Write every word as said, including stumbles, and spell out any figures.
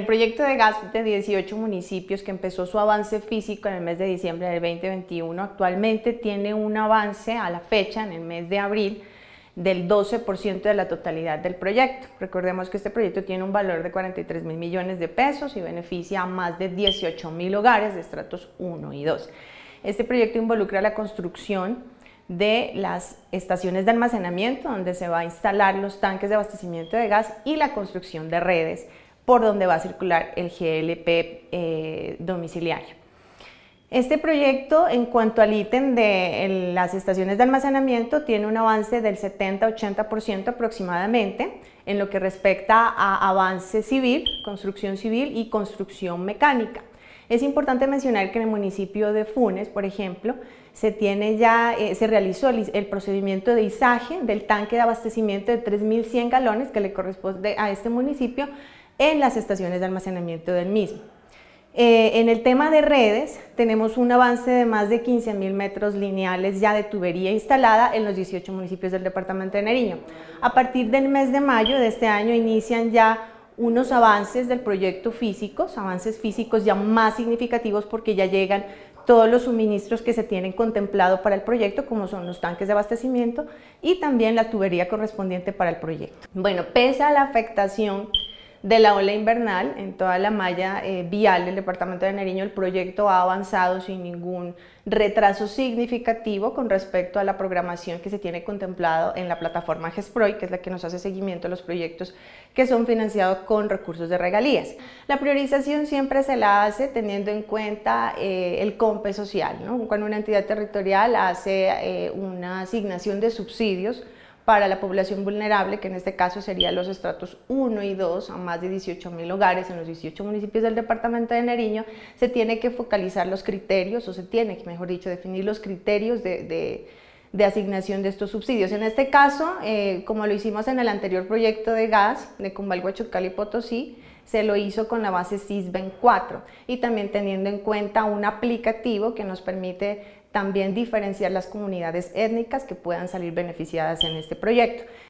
El proyecto de gas de dieciocho municipios que empezó su avance físico en el mes de diciembre del veinte veintiuno actualmente tiene un avance a la fecha, en el mes de abril, del doce por ciento de la totalidad del proyecto. Recordemos que este proyecto tiene un valor de cuarenta y tres mil millones de pesos y beneficia a más de dieciocho mil hogares de estratos uno y dos. Este proyecto involucra la construcción de las estaciones de almacenamiento donde se va a instalar los tanques de abastecimiento de gas y la construcción de redes por donde va a circular el G L P eh, domiciliario. Este proyecto, en cuanto al ítem de las estaciones de almacenamiento, tiene un avance del setenta a ochenta por ciento aproximadamente en lo que respecta a avance civil, construcción civil y construcción mecánica. Es importante mencionar que en el municipio de Funes, por ejemplo, se, tiene ya, eh, se realizó el, el procedimiento de izaje del tanque de abastecimiento de tres mil cien galones que le corresponde a este municipio en las estaciones de almacenamiento del mismo. Eh, en el tema de redes, tenemos un avance de más de quince mil metros lineales ya de tubería instalada en los dieciocho municipios del departamento de Nariño. A partir del mes de mayo de este año inician ya unos avances del proyecto físicos, avances físicos ya más significativos porque ya llegan todos los suministros que se tienen contemplado para el proyecto, como son los tanques de abastecimiento y también la tubería correspondiente para el proyecto. Bueno, pese a la afectación de la ola invernal en toda la malla eh, vial del departamento de Nariño, el proyecto ha avanzado sin ningún retraso significativo con respecto a la programación que se tiene contemplado en la plataforma GESPROI, que es la que nos hace seguimiento a los proyectos que son financiados con recursos de regalías. La priorización siempre se la hace teniendo en cuenta eh, el COMPE social, ¿no? Cuando una entidad territorial hace eh, una asignación de subsidios para la población vulnerable, que en este caso serían los estratos uno y dos, a más de dieciocho mil hogares en los dieciocho municipios del departamento de Nariño, se tiene que focalizar los criterios, o se tiene que, mejor dicho, definir los criterios de, de, de asignación de estos subsidios. En este caso, eh, como lo hicimos en el anterior proyecto de gas de Cumbal, Huachucal y Potosí, se lo hizo con la base SISBEN cuatro y también teniendo en cuenta un aplicativo que nos permite también diferenciar las comunidades étnicas que puedan salir beneficiadas en este proyecto.